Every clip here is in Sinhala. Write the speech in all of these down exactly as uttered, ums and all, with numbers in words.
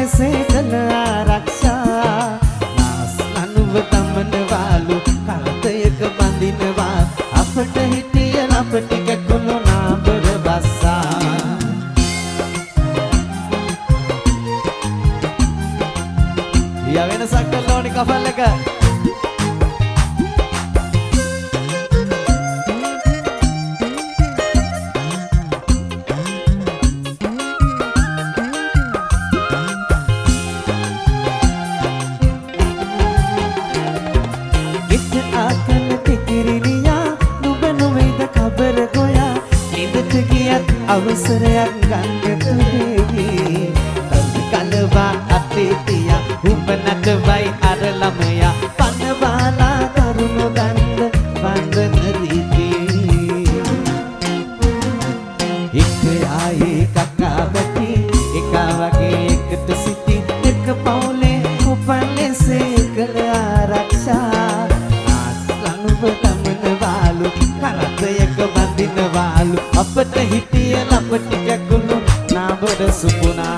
ලෙසේ කළ ආරක්ෂා නාස් ලනුව තමනවාලු කරතයක බඳිනවා අපට හිටිය ලපටි කැකුණු නාඹර බස්සා ය වෙනසක් කළ ඕනි කපල් එක අවසරයක් ගන්නට දෙවි තද කලවා අතේ තියා උඹ නටවයි අර ළමයා පනවාලා කරුණු ගන්න වන්දන රීති එක ආයේ කකා වැටි එක වගේ එකට සිටි එක පවුලේ උපන්ලෙසේ කළ ආරක්ෂා ආස්ලනුව තමනවාලු කරතයක බඳිනවාලු අපට හිටිය ලපටි කැකුණු නාඹර සුපුනා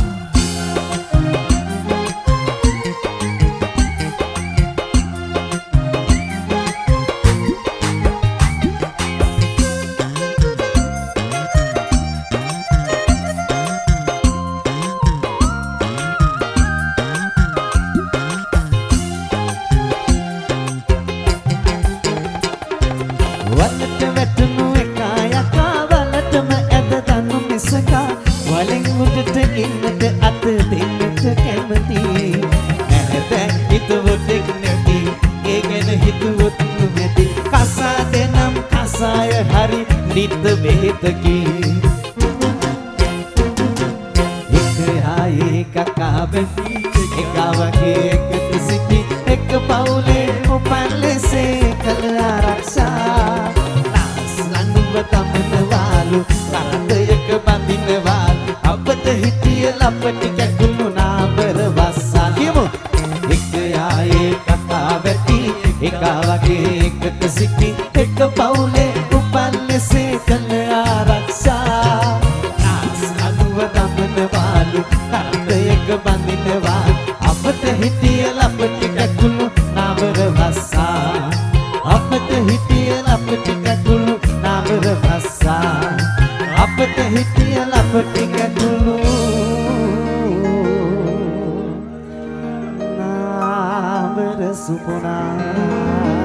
වලට වැටුණු එකා යකා වලටම ඇද දනු මිසකා වලින් උඩට ඉන්නට අත දෙන්නට කැමති නැහැද හිතුවොත් නැති ඒ ගැන හිතුවොත් නැති කසා දෙනම් කසාය හරි නිත බෙහෙතකි එක ආයේ කකා බැටි එක වගේ එකට සිටි එක පවුලේ උපන් ලෙසේ කළ ආරක්ෂා තමනවාලු කරතයක බඳිනවාලු අපට හිටිය ලපටි කැකුණු නාඹර බස්සා කියමු එක ආයේ කකා වැටි එක වගේ එකට සිටි එක පවුලේ උපන් ලෙසේ කළ ආරක්ෂා නාස් අනුව තමනවාලු කරතයක බඳිනවාලු අපට හිටිය ලපටි කැකුණු නාඹර බස්සා අපට හිටිය ලපටි කැකුණු නාඹර බස්සා අපට හිටිය ලපටි කැකුණු නාඹර සුපුනා